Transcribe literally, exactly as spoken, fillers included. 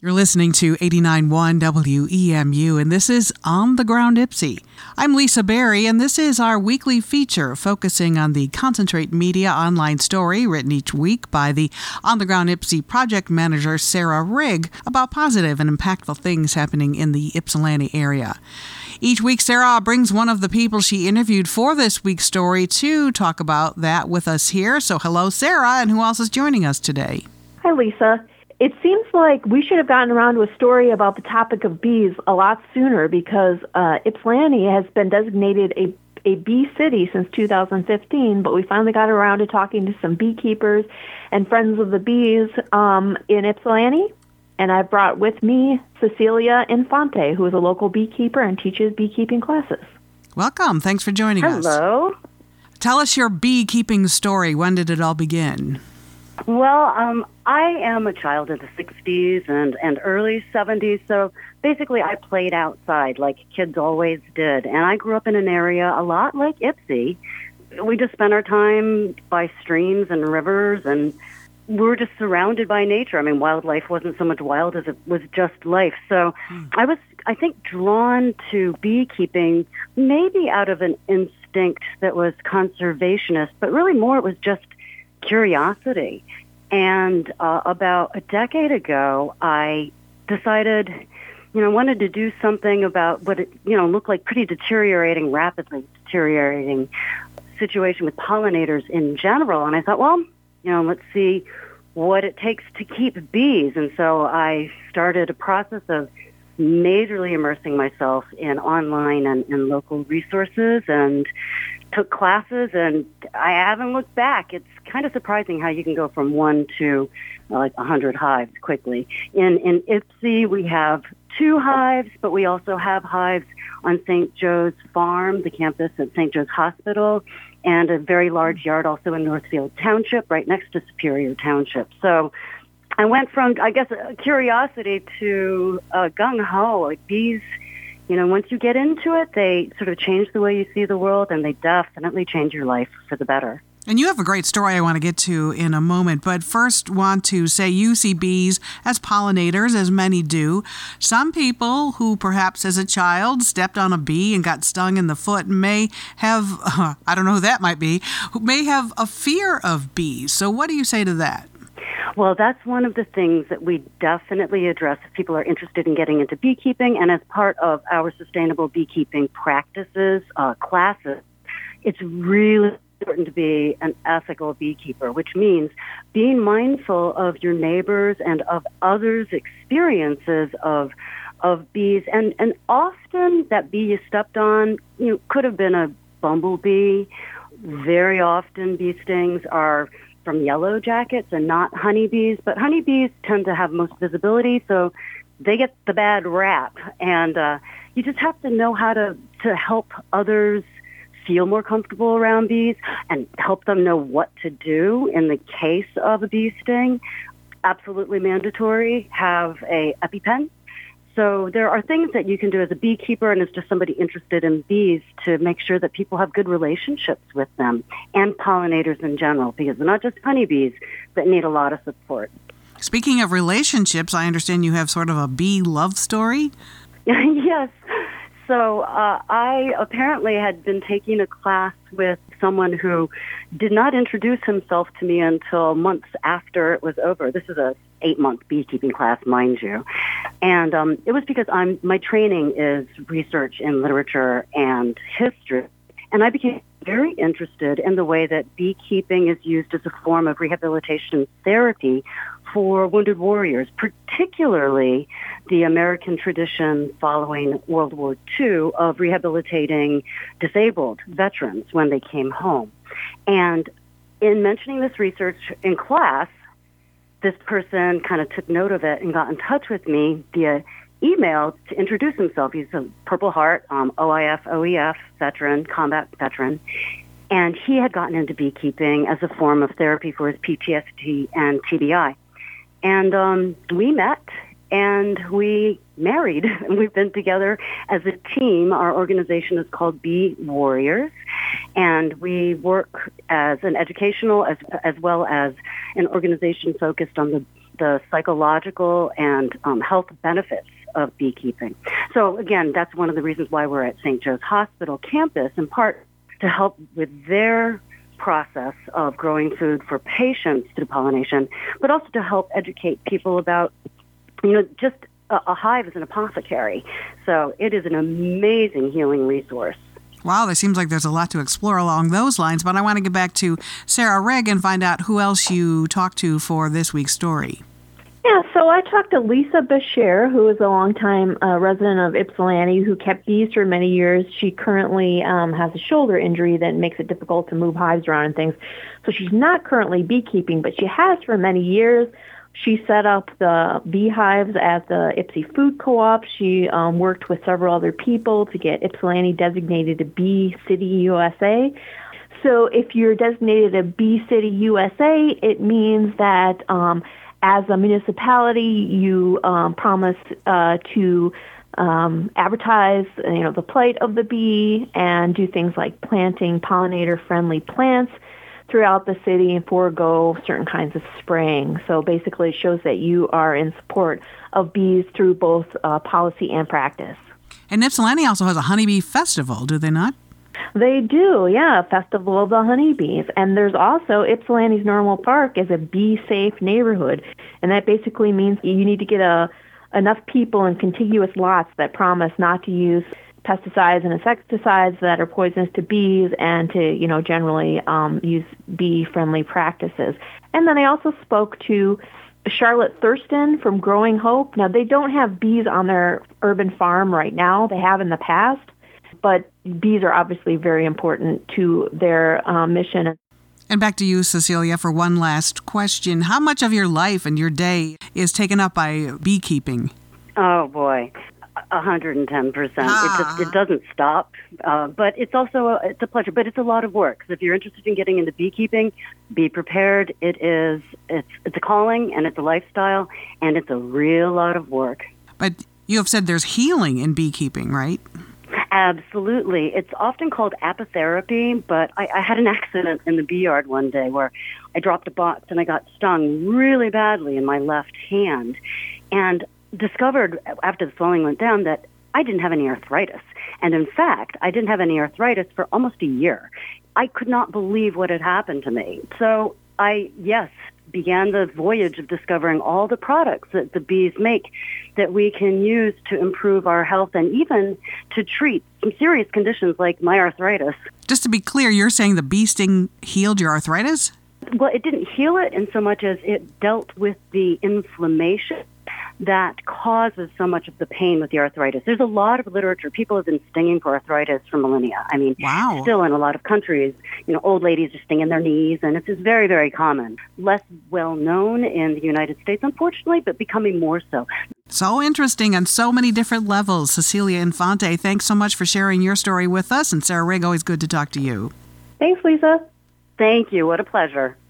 You're listening to eighty-nine point one W E M U, and this is On the Ground Ipsy. I'm Lisa Berry, and this is our weekly feature focusing on the Concentrate Media online story written each week by the On the Ground Ipsy project manager Sarah Rigg about positive and impactful things happening in the Ypsilanti area. Each week, Sarah brings one of the people she interviewed for this week's story to talk about that with us here. So hello, Sarah, and who else is joining us today? Hi, Lisa. It seems like we should have gotten around to a story about the topic of bees a lot sooner because uh, Ypsilanti has been designated a, a bee city since two thousand fifteen, but we finally got around to talking to some beekeepers and friends of the bees um, in Ypsilanti. And I brought with me Cecilia Infante, who is a local beekeeper and teaches beekeeping classes. Welcome. Thanks for joining us. Hello. Tell us your beekeeping story. When did it all begin? Well, um, I am a child of the sixties and, and early seventies, so basically I played outside like kids always did. And I grew up in an area a lot like Ipsy. We just spent our time by streams and rivers, and we were just surrounded by nature. I mean, wildlife wasn't so much wild as it was just life. So hmm. I was, I think, drawn to beekeeping maybe out of an instinct that was conservationist, but really more it was just curiosity. And uh, about a decade ago, I decided, you know, I wanted to do something about what it, you know, looked like pretty deteriorating, rapidly deteriorating situation with pollinators in general. And I thought, well, you know, let's see what it takes to keep bees. And so I started a process of majorly immersing myself in online and, and local resources and took classes, and I haven't looked back. It's kind of surprising how you can go from one to uh, like a hundred hives quickly. In in Ipsy, we have two hives, but we also have hives on Saint Joe's Farm, the campus at Saint Joe's Hospital, and a very large yard also in Northfield Township, right next to Superior Township. So I went from, I guess, a curiosity to uh, gung-ho. Like bees, you know, once you get into it, they sort of change the way you see the world, and they definitely change your life for the better. And you have a great story I want to get to in a moment, but first want to say you see bees as pollinators, as many do. Some people who perhaps as a child stepped on a bee and got stung in the foot may have, uh, I don't know who that might be, who may have a fear of bees. So what do you say to that? Well, that's one of the things that we definitely address if people are interested in getting into beekeeping. And as part of our sustainable beekeeping practices, uh, classes, it's really important to be an ethical beekeeper, which means being mindful of your neighbors and of others' experiences of of bees. And, and often that bee you stepped on, you know, could have been a bumblebee. Very often bee stings are from yellow jackets and not honeybees, but honeybees tend to have most visibility, so they get the bad rap. And uh, you just have to know how to, to help others feel more comfortable around bees and help them know what to do in the case of a bee sting. Absolutely mandatory, have a EpiPen. So there are things that you can do as a beekeeper and as just somebody interested in bees to make sure that people have good relationships with them and pollinators in general, because they're not just honeybees that need a lot of support. Speaking of relationships, I understand you have sort of a bee love story? Yes. So uh, I apparently had been taking a class with someone who did not introduce himself to me until months after it was over. This is a eight-month beekeeping class, mind you. And um, it was because I'm my training is research in literature and history. And I became very interested in the way that beekeeping is used as a form of rehabilitation therapy for wounded warriors, particularly the American tradition following World War Two of rehabilitating disabled veterans when they came home. And in mentioning this research in class, this person kind of took note of it and got in touch with me via email to introduce himself. He's a Purple Heart, um, O I F, O E F veteran, combat veteran. And he had gotten into beekeeping as a form of therapy for his P T S D and T B I. And um, we met and we married. And we've been together as a team. Our organization is called Bee Warriors. And we work as an educational as as well as an organization focused on the, the psychological and um, health benefits of beekeeping. So again, that's one of the reasons why we're at Saint Joe's Hospital campus, in part to help with their process of growing food for patients through pollination, but also to help educate people about, you know, just a, a hive is an apothecary. So it is an amazing healing resource. Wow, there seems like there's a lot to explore along those lines, but I want to get back to Sarah Rigg and find out who else you talked to for this week's story. Yeah, so I talked to Lisa Bashir, who is a longtime uh, resident of Ypsilanti who kept bees for many years. She currently um, has a shoulder injury that makes it difficult to move hives around and things. So she's not currently beekeeping, but she has for many years. She set up the beehives at the Ypsi Food Co-op. She um, worked with several other people to get Ypsilanti designated a Bee City U S A. So if you're designated a Bee City U S A, it means that um, as a municipality, you um, promise uh, to um, advertise, you know, the plight of the bee and do things like planting pollinator-friendly plants throughout the city and forego certain kinds of spraying. So basically, it shows that you are in support of bees through both uh, policy and practice. And Ypsilanti also has a honeybee festival, do they not? They do, yeah, Festival of the Honeybees. And there's also Ypsilanti's Normal Park is a bee-safe neighborhood. And that basically means you need to get a, enough people in contiguous lots that promise not to use pesticides and insecticides that are poisonous to bees and to, you know, generally um, use bee-friendly practices. And then I also spoke to Charlotte Thurston from Growing Hope. Now, they don't have bees on their urban farm right now. They have in the past. But bees are obviously very important to their uh, mission. And back to you, Cecilia, for one last question. How much of your life and your day is taken up by beekeeping? Oh, boy, one hundred ten percent. Ah. It just it doesn't stop. Uh, but it's also a, it's a pleasure. But it's a lot of work. So if you're interested in getting into beekeeping, be prepared. It is it's it's a calling and it's a lifestyle and it's a real lot of work. But you have said there's healing in beekeeping, right? Absolutely. It's often called apitherapy, but I, I had an accident in the bee yard one day where I dropped a box and I got stung really badly in my left hand and discovered after the swelling went down that I didn't have any arthritis. And in fact, I didn't have any arthritis for almost a year. I could not believe what had happened to me. So I, yes, began the voyage of discovering all the products that the bees make that we can use to improve our health and even to treat some serious conditions like my arthritis. Just to be clear, you're saying the bee sting healed your arthritis? Well, it didn't heal it in so much as it dealt with the inflammation that causes so much of the pain with the arthritis. There's a lot of literature. People have been stinging for arthritis for millennia. I mean, wow. Still in a lot of countries, you know, old ladies are stinging their knees, and it's just very, very common. Less well known in the United States, unfortunately, but becoming more so. So interesting on so many different levels. Cecilia Infante, thanks so much for sharing your story with us. And Sarah Rigg, always good to talk to you. Thanks, Lisa. Thank you. What a pleasure.